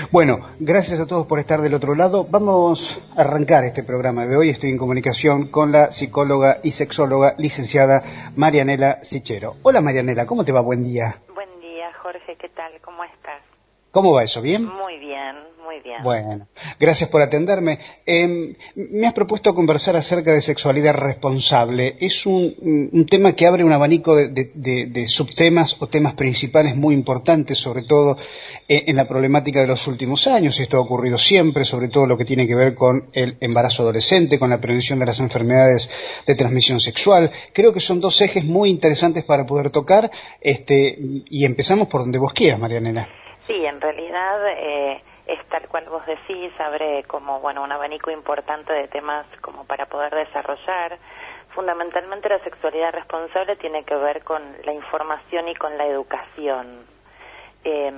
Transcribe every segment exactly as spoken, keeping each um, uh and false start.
Bueno, gracias a todos por estar del otro lado. Vamos a arrancar este programa de hoy. Estoy en comunicación con la psicóloga y sexóloga licenciada Marianela Sichero. Hola Marianela, ¿cómo te va? Buen día. Buen día, Jorge, ¿qué tal? ¿Cómo estás? ¿Cómo va eso? ¿Bien? Muy bien, muy bien. Bueno, gracias por atenderme. Eh, me has propuesto conversar acerca de sexualidad responsable. Es un, un tema que abre un abanico de, de, de, de subtemas o temas principales muy importantes, sobre todo eh, en la problemática de los últimos años. Esto ha ocurrido siempre, sobre todo lo que tiene que ver con el embarazo adolescente, con la prevención de las enfermedades de transmisión sexual. Creo que son dos ejes muy interesantes para poder tocar, este, y empezamos por donde vos quieras, Marianela. Sí, en realidad eh, es tal cual vos decís, abre como bueno un abanico importante de temas como para poder desarrollar. Fundamentalmente la sexualidad responsable tiene que ver con la información y con la educación. Eh,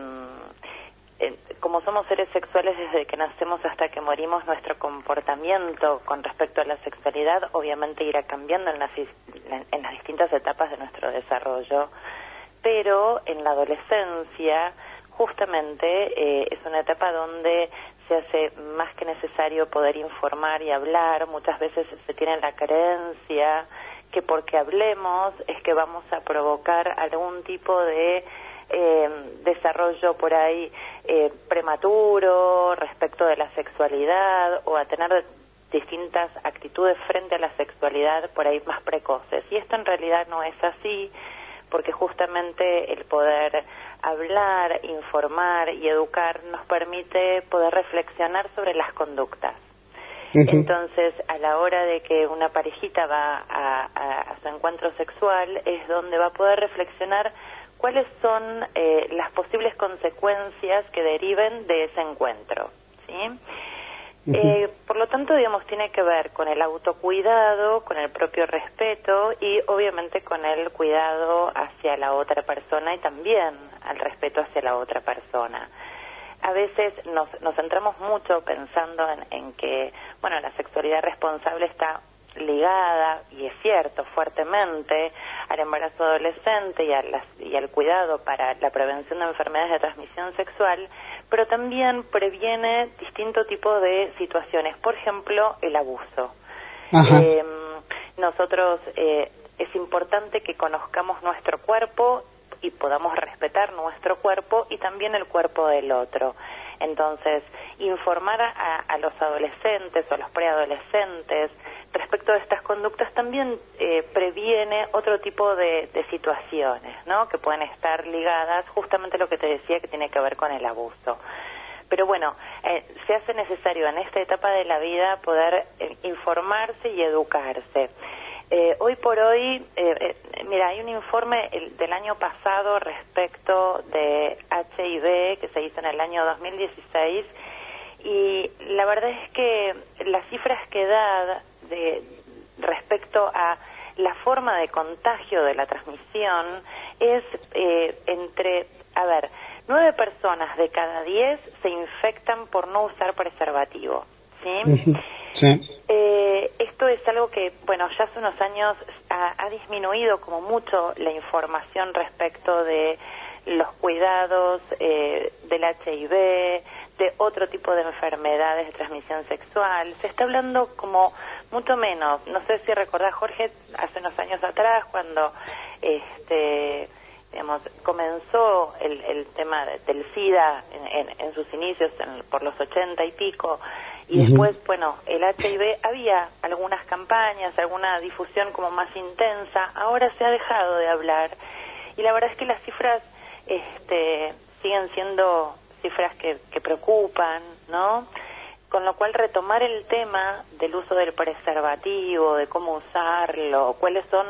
eh, como somos seres sexuales desde que nacemos hasta que morimos, nuestro comportamiento con respecto a la sexualidad obviamente irá cambiando en las, en las distintas etapas de nuestro desarrollo, pero en la adolescencia justamente eh, es una etapa donde se hace más que necesario poder informar y hablar. Muchas veces se tiene la creencia que porque hablemos es que vamos a provocar algún tipo de eh, desarrollo por ahí eh, prematuro respecto de la sexualidad o a tener distintas actitudes frente a la sexualidad por ahí más precoces. Y esto en realidad no es así, porque justamente el poder hablar, informar y educar nos permite poder reflexionar sobre las conductas. Uh-huh. Entonces, a la hora de que una parejita va a, a, a su encuentro sexual, es donde va a poder reflexionar cuáles son eh, las posibles consecuencias que deriven de ese encuentro, ¿sí? Uh-huh. Eh, por lo tanto, digamos, tiene que ver con el autocuidado, con el propio respeto y obviamente con el cuidado hacia la otra persona y también al respeto hacia la otra persona. A veces nos, nos centramos mucho pensando en, en que, bueno, la sexualidad responsable está ligada, y es cierto, fuertemente al embarazo adolescente y, a las, y al cuidado para la prevención de enfermedades de transmisión sexual, pero también previene distinto tipo de situaciones, por ejemplo, el abuso. Eh, nosotros, eh, es importante que conozcamos nuestro cuerpo y podamos respetar nuestro cuerpo y también el cuerpo del otro. Entonces, informar a, a los adolescentes o a los preadolescentes respecto de estas conductas también eh, previene otro tipo de, de situaciones, ¿no? Que pueden estar ligadas justamente a lo que te decía, que tiene que ver con el abuso. Pero bueno, eh, se hace necesario en esta etapa de la vida poder eh, informarse y educarse. Eh, hoy por hoy, eh, eh, mira, hay un informe el, del año pasado respecto de H I V que se hizo en el año dos mil dieciséis y la verdad es que las cifras que da de, respecto a la forma de contagio de la transmisión es eh, entre, a ver, nueve personas de cada diez se infectan por no usar preservativo, ¿sí? Sí. Eh, esto es algo que, bueno, ya hace unos años ha, ha disminuido como mucho la información respecto de los cuidados eh, del H I V, de otro tipo de enfermedades de transmisión sexual. Se está hablando como mucho menos. No sé si recordás, Jorge, hace unos años atrás cuando este digamos comenzó el, el tema del SIDA en, en, en sus inicios en, por los ochenta y pico, y después, uh-huh. bueno, el H I V, había algunas campañas, alguna difusión como más intensa. Ahora se ha dejado de hablar y la verdad es que las cifras este, siguen siendo cifras que, que preocupan, ¿no? Con lo cual retomar el tema del uso del preservativo, de cómo usarlo, cuáles son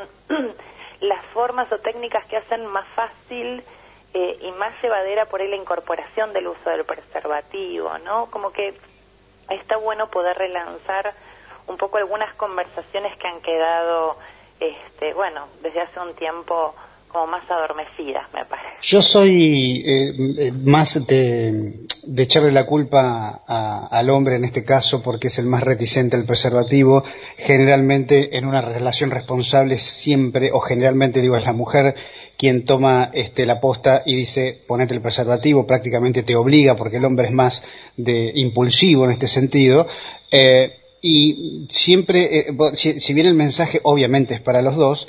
las formas o técnicas que hacen más fácil eh, y más llevadera por ahí la incorporación del uso del preservativo, ¿no? Como que está bueno poder relanzar un poco algunas conversaciones que han quedado, este, bueno, desde hace un tiempo como más adormecidas, me parece. Yo soy eh, más de, de echarle la culpa a, al hombre en este caso, porque es el más reticente al preservativo. Generalmente en una relación responsable siempre, o generalmente digo, es la mujer quien toma este, la posta y dice ponete el preservativo, prácticamente te obliga, porque el hombre es más de impulsivo en este sentido. Eh, y siempre, eh, si, si bien el mensaje obviamente es para los dos,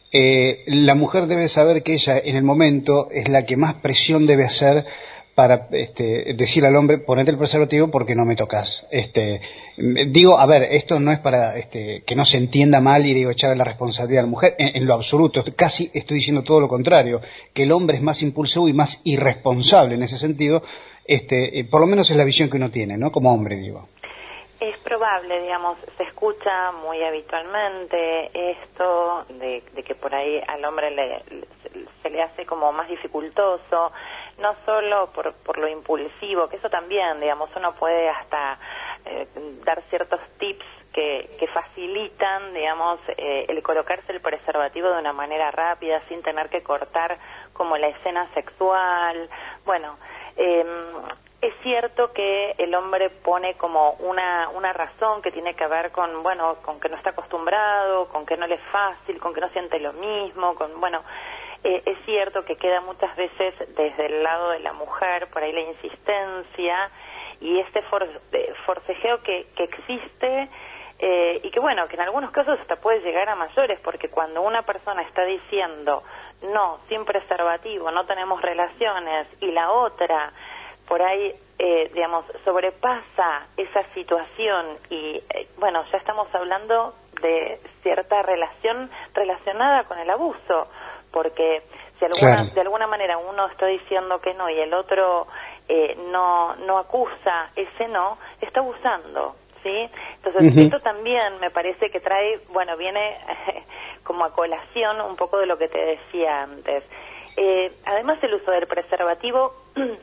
eh, la mujer debe saber que ella en el momento es la que más presión debe hacer para este, decirle al hombre ponete el preservativo porque no me tocas. Este, digo, a ver, esto no es para este, que no se entienda mal y digo echarle la responsabilidad a la mujer, en, en lo absoluto, casi estoy diciendo todo lo contrario, que el hombre es más impulsivo y más irresponsable en ese sentido, este, eh, por lo menos es la visión que uno tiene, ¿no? Como hombre, digo. Es probable, digamos, se escucha muy habitualmente esto de, de que por ahí al hombre le, le, se le hace como más dificultoso, no solo por, por lo impulsivo, que eso también, digamos, uno puede hasta eh, dar ciertos tips que, que facilitan, digamos, eh, el colocarse el preservativo de una manera rápida, sin tener que cortar como la escena sexual. Bueno, eh, es cierto que el hombre pone como una, una razón que tiene que ver con, bueno, con que no está acostumbrado, con que no le es fácil, con que no siente lo mismo, con, bueno... Eh, es cierto que queda muchas veces desde el lado de la mujer por ahí la insistencia y este for, eh, forcejeo que, que existe eh, y que bueno, que en algunos casos hasta puede llegar a mayores, porque cuando una persona está diciendo no, sin preservativo, no tenemos relaciones, y la otra por ahí, eh, digamos, sobrepasa esa situación y eh, bueno, ya estamos hablando de cierta relación relacionada con el abuso, porque si alguna, claro. de alguna manera uno está diciendo que no y el otro eh, no no acusa ese no, está abusando, ¿sí? Entonces, uh-huh. esto también me parece que trae, bueno, viene eh, como a colación un poco de lo que te decía antes. Eh, además, el uso del preservativo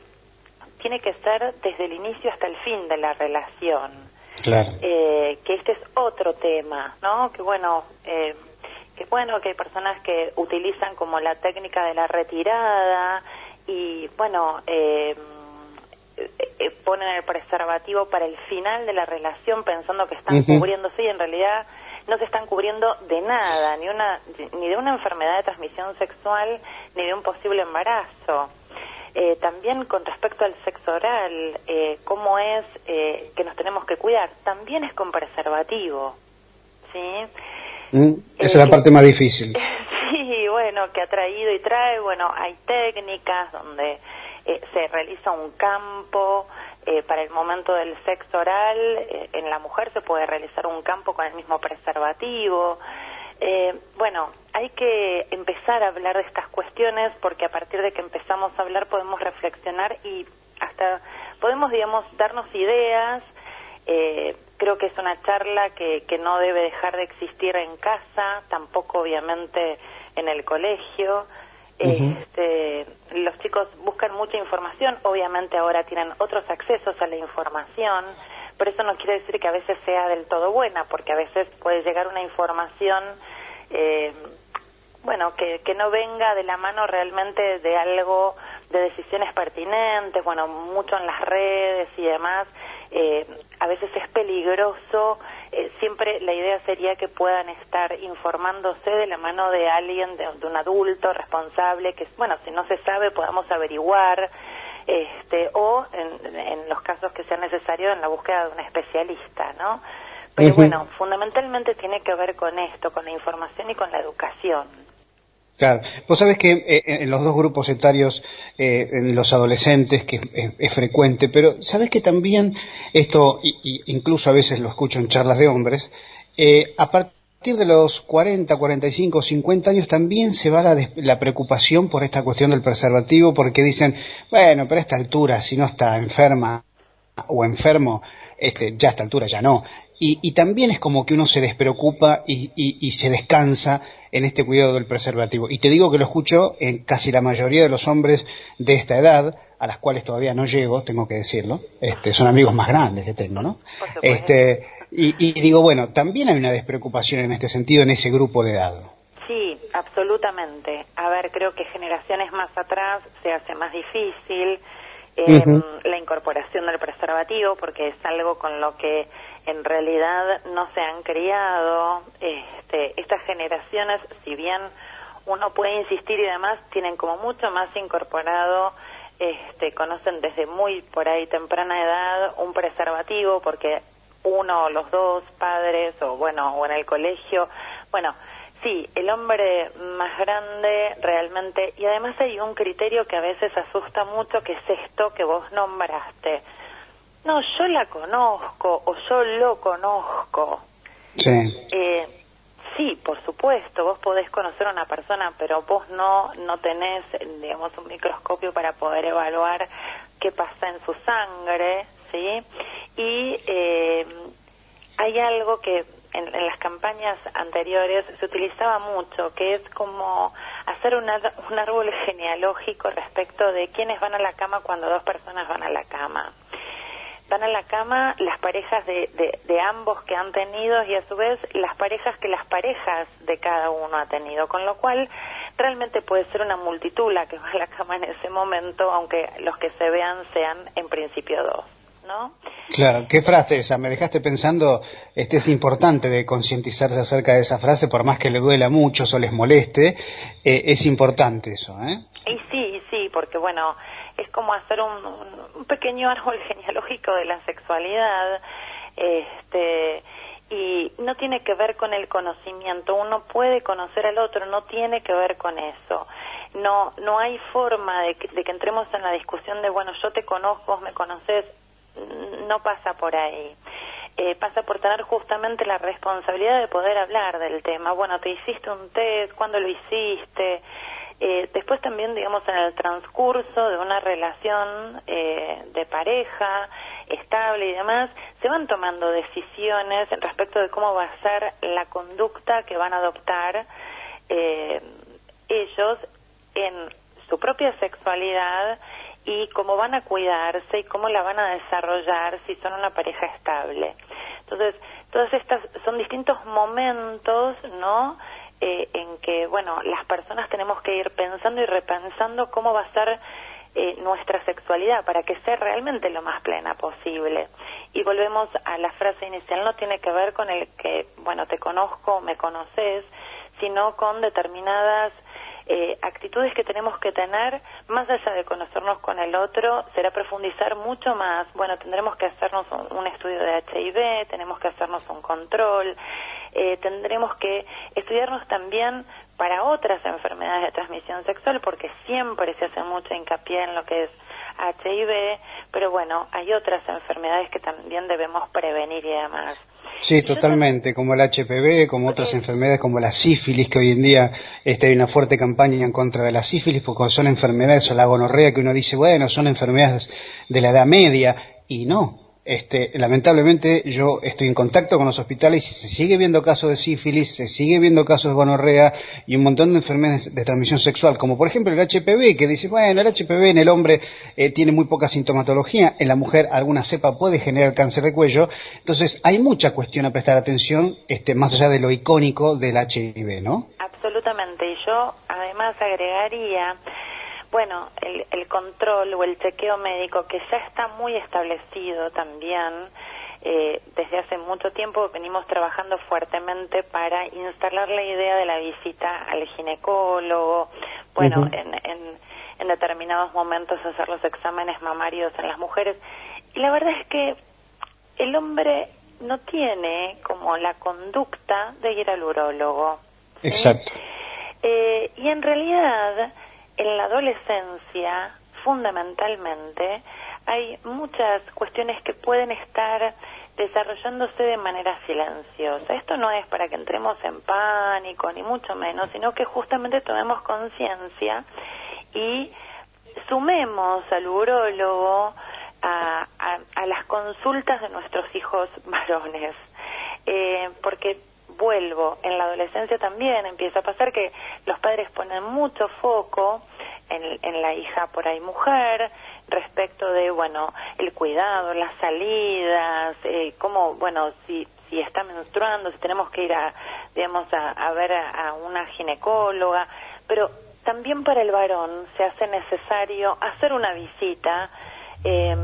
tiene que ser desde el inicio hasta el fin de la relación. Claro. Eh, que este es otro tema, ¿no? Que bueno... Eh, que bueno, que hay personas que utilizan como la técnica de la retirada y bueno, eh, eh, ponen el preservativo para el final de la relación pensando que están uh-huh. cubriéndose y en realidad no se están cubriendo de nada, ni una ni de una enfermedad de transmisión sexual ni de un posible embarazo. Eh, también con respecto al sexo oral, eh, cómo es eh, que nos tenemos que cuidar, también es con preservativo, ¿sí? Mm, esa eh, es la parte más difícil. Sí, bueno, que ha traído y trae, bueno, hay técnicas donde eh, se realiza un campo eh, para el momento del sexo oral, eh, en la mujer se puede realizar un campo con el mismo preservativo. Eh, bueno, hay que empezar a hablar de estas cuestiones porque a partir de que empezamos a hablar podemos reflexionar y hasta podemos, digamos, darnos ideas. Eh, creo que es una charla que, que no debe dejar de existir en casa, tampoco obviamente en el colegio. Uh-huh. Este, los chicos buscan mucha información, obviamente ahora tienen otros accesos a la información, pero eso no quiere decir que a veces sea del todo buena, porque a veces puede llegar una información, eh, bueno, que, que no venga de la mano realmente de algo, de decisiones pertinentes, bueno, mucho en las redes y demás. Eh, a veces es peligroso, eh, siempre la idea sería que puedan estar informándose de la mano de alguien, de, de un adulto responsable, que, bueno, si no se sabe podamos averiguar, este, o en, en los casos que sea necesario en la búsqueda de un especialista, ¿no? Pero uh-huh. bueno, fundamentalmente tiene que ver con esto, con la información y con la educación. Claro, vos sabés que eh, en los dos grupos etarios, eh, en los adolescentes, que es, es frecuente, pero sabés que también esto, y, y incluso a veces lo escucho en charlas de hombres, eh, a partir de los cuarenta, cuarenta y cinco, cincuenta años también se va la, la preocupación por esta cuestión del preservativo, porque dicen, bueno, pero a esta altura, si no está enferma o enfermo, este, ya a esta altura ya no. Y, y también es como que uno se despreocupa y, y, y se descansa en este cuidado del preservativo. Y te digo que lo escucho en casi la mayoría de los hombres de esta edad, a las cuales todavía no llego, tengo que decirlo. Este, son amigos más grandes que tengo, ¿no? Este, y, y digo, bueno, también hay una despreocupación en este sentido en ese grupo de edad. Sí, absolutamente. A ver, creo que generaciones más atrás se hace más difícil eh, uh-huh. la incorporación del preservativo, porque es algo con lo que en realidad no se han criado. Este, estas generaciones, si bien uno puede insistir y demás, tienen como mucho más incorporado, este, conocen desde muy por ahí temprana edad un preservativo, porque uno o los dos padres, o bueno, o en el colegio, bueno, sí, el hombre más grande realmente, y además hay un criterio que a veces asusta mucho, que es esto que vos nombraste. No, yo la conozco, o yo lo conozco. Sí. Eh, sí, por supuesto, vos podés conocer a una persona, pero vos no, no tenés, digamos, un microscopio para poder evaluar qué pasa en su sangre, ¿sí? Y eh, hay algo que en, en las campañas anteriores se utilizaba mucho, que es como hacer un, ar- un árbol genealógico respecto de quiénes van a la cama cuando dos personas van a la cama. Van a la cama las parejas de, de, de ambos que han tenido y a su vez las parejas que las parejas de cada uno ha tenido, con lo cual realmente puede ser una multitud la que va a la cama en ese momento, aunque los que se vean sean en principio dos, ¿no? Claro, qué frase esa, me dejaste pensando, este es importante de concientizarse acerca de esa frase, por más que le duela a muchos o les moleste, eh, es importante eso, ¿eh? Y sí, sí, porque bueno, es como hacer un, un, un pequeño árbol genealógico de la sexualidad, este, y no tiene que ver con el conocimiento, uno puede conocer al otro, no tiene que ver con eso. No, no hay forma de que, de que entremos en la discusión de, bueno, yo te conozco, vos me conoces, no pasa por ahí. Eh, pasa por tener justamente la responsabilidad de poder hablar del tema. Bueno, te hiciste un test, ¿cuándo lo hiciste? Eh, después también, digamos, en el transcurso de una relación eh, de pareja estable y demás, se van tomando decisiones respecto de cómo va a ser la conducta que van a adoptar eh, ellos en su propia sexualidad y cómo van a cuidarse y cómo la van a desarrollar si son una pareja estable. Entonces, todas estas son distintos momentos, ¿no?, Eh, en que, bueno, las personas tenemos que ir pensando y repensando cómo va a ser eh, nuestra sexualidad para que sea realmente lo más plena posible. Y volvemos a la frase inicial, no tiene que ver con el que, bueno, te conozco, me conoces, sino con determinadas eh, actitudes que tenemos que tener, más allá de conocernos con el otro, será profundizar mucho más. Bueno, tendremos que hacernos un, un estudio de H I V, tenemos que hacernos un control, Eh, tendremos que estudiarnos también para otras enfermedades de transmisión sexual, porque siempre se hace mucho hincapié en lo que es H I V, pero bueno, hay otras enfermedades que también debemos prevenir y demás. Sí, totalmente, como el H P V, como otras Sí. enfermedades como la sífilis, que hoy en día este, hay una fuerte campaña en contra de la sífilis, porque son enfermedades, o la gonorrea, que uno dice, bueno, son enfermedades de la edad media, y no. Este, lamentablemente yo estoy en contacto con los hospitales y se sigue viendo casos de sífilis, se sigue viendo casos de gonorrea y un montón de enfermedades de transmisión sexual, como por ejemplo el H P V, que dice, bueno, el H P V en el hombre eh, tiene muy poca sintomatología, en la mujer alguna cepa puede generar cáncer de cuello, entonces hay mucha cuestión a prestar atención, este, más allá de lo icónico del H I V, ¿no? Absolutamente, y yo además agregaría, bueno, el, el control o el chequeo médico, que ya está muy establecido también. Eh, desde hace mucho tiempo venimos trabajando fuertemente para instalar la idea de la visita al ginecólogo, bueno, uh-huh. en, en, en determinados momentos hacer los exámenes mamarios en las mujeres. Y la verdad es que el hombre no tiene como la conducta de ir al urólogo, ¿sí? Exacto. Eh, y en realidad, en la adolescencia, fundamentalmente, hay muchas cuestiones que pueden estar desarrollándose de manera silenciosa. Esto no es para que entremos en pánico, ni mucho menos, sino que justamente tomemos conciencia y sumemos al urólogo a, a, a las consultas de nuestros hijos varones. Eh, porque vuelvo, en la adolescencia también empieza a pasar que los padres ponen mucho foco en, en la hija por ahí mujer, respecto de, bueno, el cuidado, las salidas, eh, cómo, bueno, si si está menstruando, si tenemos que ir a, digamos, a, a ver a, a una ginecóloga, pero también para el varón se hace necesario hacer una visita, eh,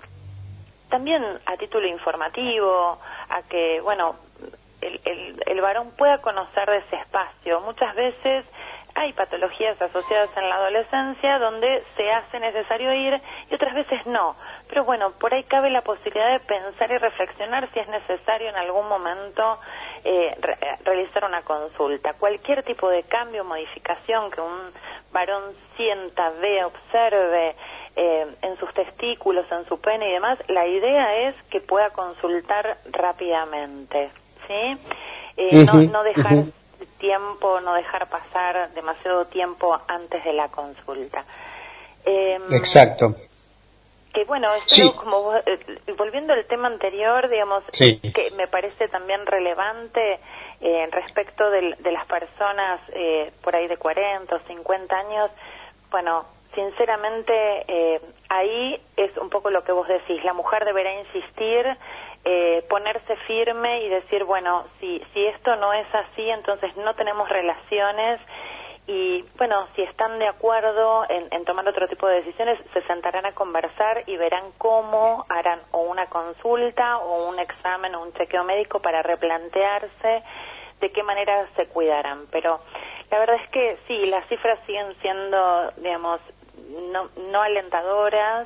también a título informativo, a que, bueno, el, el, el varón pueda conocer de ese espacio. Muchas veces hay patologías asociadas en la adolescencia donde se hace necesario ir y otras veces no. Pero bueno, por ahí cabe la posibilidad de pensar y reflexionar si es necesario en algún momento eh, re realizar una consulta. Cualquier tipo de cambio, modificación que un varón sienta, ve, observe eh, en sus testículos, en su pene y demás, la idea es que pueda consultar rápidamente, ¿sí? Eh, uh-huh, no, no dejar uh-huh. tiempo, no dejar pasar demasiado tiempo antes de la consulta. Eh, Exacto. Que bueno, esto sí. como eh, volviendo al tema anterior, digamos, sí. que me parece también relevante eh, respecto de, de las personas eh, por ahí de cuarenta o cincuenta años, bueno, sinceramente eh, ahí es un poco lo que vos decís, la mujer deberá insistir, eh, ponerse firme y decir, bueno, si, si esto no es así, entonces no tenemos relaciones. Y bueno, si están de acuerdo en, en tomar otro tipo de decisiones, se sentarán a conversar y verán cómo harán o una consulta o un examen o un chequeo médico para replantearse de qué manera se cuidarán. Pero la verdad es que sí, las cifras siguen siendo, digamos, no, no alentadoras,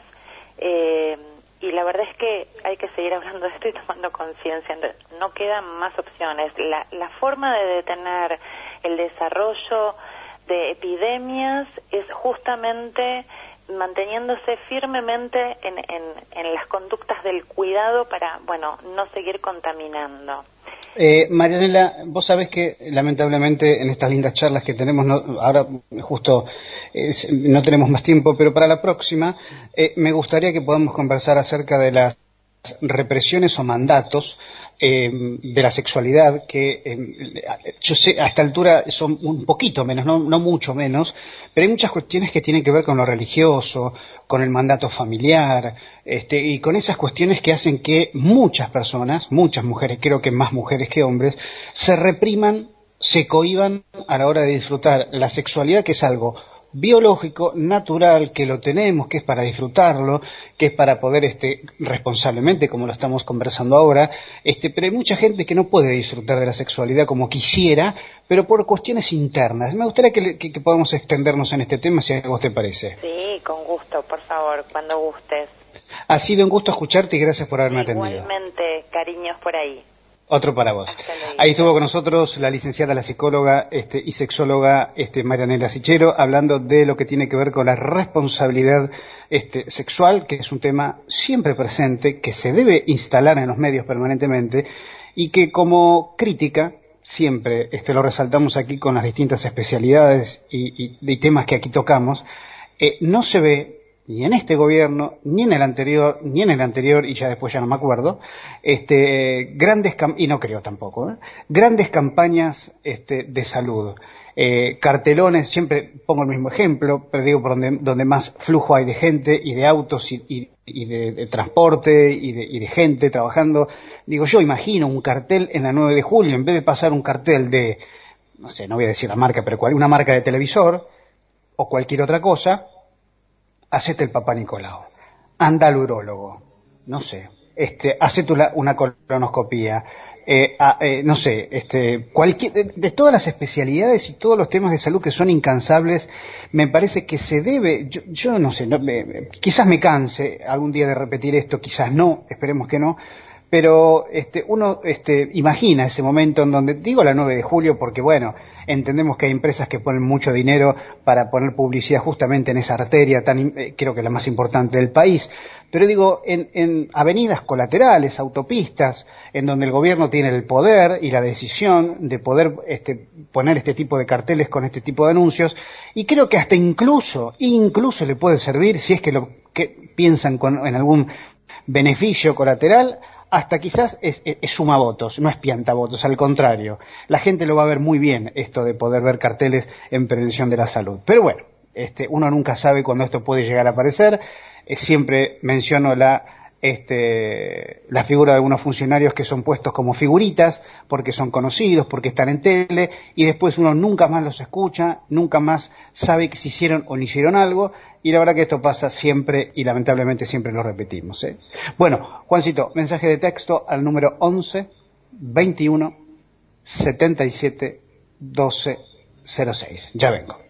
eh, y la verdad es que hay que seguir hablando de esto y tomando conciencia. No quedan más opciones. La, la forma de detener el desarrollo de epidemias es justamente manteniéndose firmemente en, en, en las conductas del cuidado para, bueno, no seguir contaminando. Eh, Marianela, vos sabés que lamentablemente en estas lindas charlas que tenemos, no, ahora justo eh, no tenemos más tiempo, pero para la próxima eh, me gustaría que podamos conversar acerca de las represiones o mandatos eh, de la sexualidad que eh, yo sé a esta altura son un poquito menos, no, no mucho menos, pero hay muchas cuestiones que tienen que ver con lo religioso, con el mandato familiar, este, y con esas cuestiones que hacen que muchas personas, muchas mujeres, creo que más mujeres que hombres, se repriman, se cohíban a la hora de disfrutar la sexualidad, que es algo biológico, natural, que lo tenemos, que es para disfrutarlo, que es para poder este responsablemente, como lo estamos conversando ahora, este, pero hay mucha gente que no puede disfrutar de la sexualidad como quisiera, pero por cuestiones internas. Me gustaría que, que, que podamos extendernos en este tema, si a vos te parece. Sí, con gusto, por favor, cuando gustes. Ha sido un gusto escucharte y gracias por haberme atendido. Igualmente, cariños por ahí. Otro para vos. Ahí estuvo con nosotros la licenciada, la psicóloga este, y sexóloga este, Marianela Sichero, hablando de lo que tiene que ver con la responsabilidad este, sexual, que es un tema siempre presente, que se debe instalar en los medios permanentemente y que como crítica siempre este, lo resaltamos aquí con las distintas especialidades y, y, y temas que aquí tocamos, eh, no se ve ni en este gobierno, ni en el anterior, ni en el anterior, y ya después ya no me acuerdo, este, grandes, y no creo tampoco, ¿eh? grandes campañas este, de salud. Eh, cartelones, siempre pongo el mismo ejemplo, pero digo por donde, donde más flujo hay de gente y de autos y, y, y de, de transporte y de, y de gente trabajando. Digo, yo imagino un cartel en la nueve de julio, en vez de pasar un cartel de, no sé, no voy a decir la marca, pero una marca de televisor o cualquier otra cosa, hacete el Papá Nicolau, anda al urólogo, no sé, este, hacete una, una colonoscopía, eh, a, eh, no sé, este, cualquier, de, de todas las especialidades y todos los temas de salud que son incansables, me parece que se debe, yo, yo no sé, no, me, quizás me canse algún día de repetir esto, quizás no, esperemos que no, pero este, uno este, imagina ese momento en donde, digo la nueve de julio porque bueno, entendemos que hay empresas que ponen mucho dinero para poner publicidad justamente en esa arteria tan, eh, creo que la más importante del país, pero digo, en, en avenidas colaterales, autopistas, en donde el gobierno tiene el poder y la decisión de poder este, poner este tipo de carteles con este tipo de anuncios, y creo que hasta incluso, incluso le puede servir, si es que lo que piensan con, en algún beneficio colateral, hasta quizás es, es, es suma votos, no es pianta votos, al contrario. La gente lo va a ver muy bien, esto de poder ver carteles en prevención de la salud. Pero bueno, este, uno nunca sabe cuándo esto puede llegar a aparecer. Eh, siempre menciono la, este, la figura de algunos funcionarios que son puestos como figuritas, porque son conocidos, porque están en tele, y después uno nunca más los escucha, nunca más sabe si hicieron o no hicieron algo. Y la verdad que esto pasa siempre y lamentablemente siempre lo repetimos, ¿eh? Bueno, Juancito, mensaje de texto al número once veintiuno setenta y siete doce cero seis. Ya vengo.